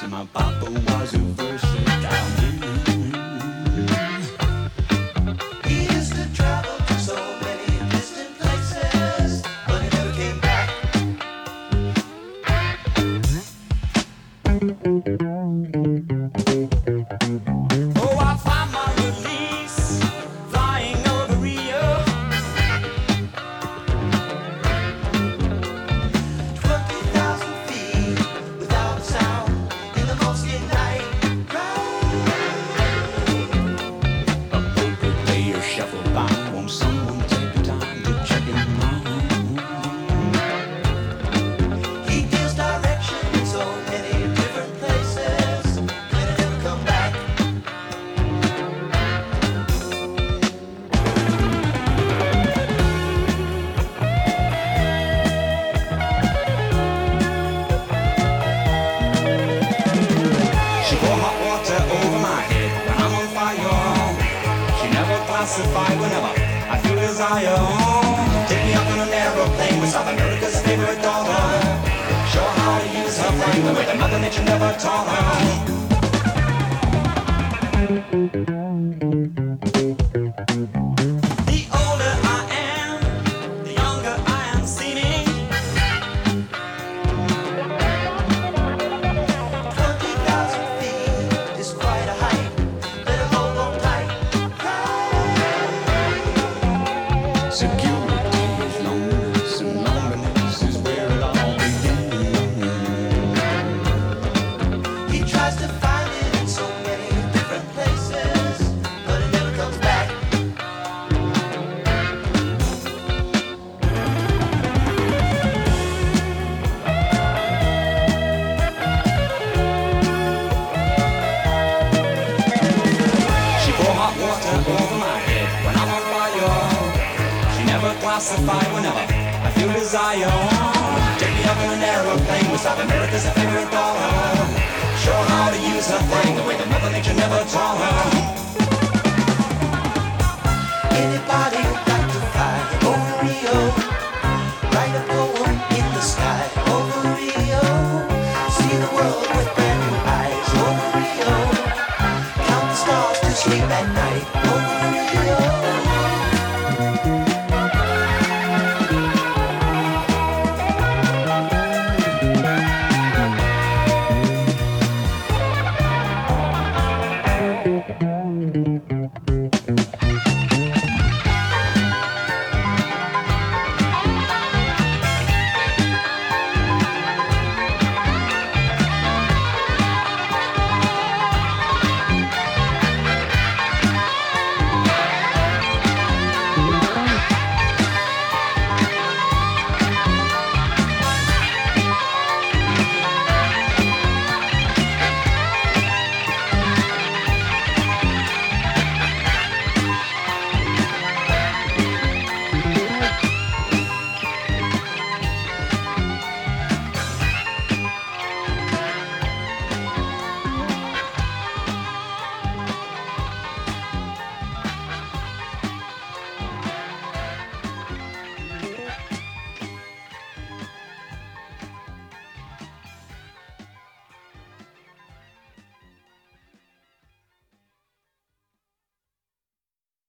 My papa was a versatile man. He used to travel to so many distant places, but he never came back. Oh, I find my release flying over Rio. 20,000 feet without a sound in the Mosque night. A poker player shuffle by. Won't someone take the time to check him out? He gives direction in so many different places. Can it ever come back? She pour hot water over my head when I'm on fire. She never classified whenever I feel desire. Take me up on an aeroplane with South America's favorite daughter. Show her how to use her brain the way that Mother Nature never taught her. The older I am, the younger I am seeming. 20,000 feet is quite a height. Better hold on tight. Security is loneliness, and loneliness is where it all begins. He tries to find it in so many different places, but it never comes back. She pour hot water over my head when I'm on fire. She never classified whenever I feel desire. Take me up in an aeroplane with South America's favorite daughter.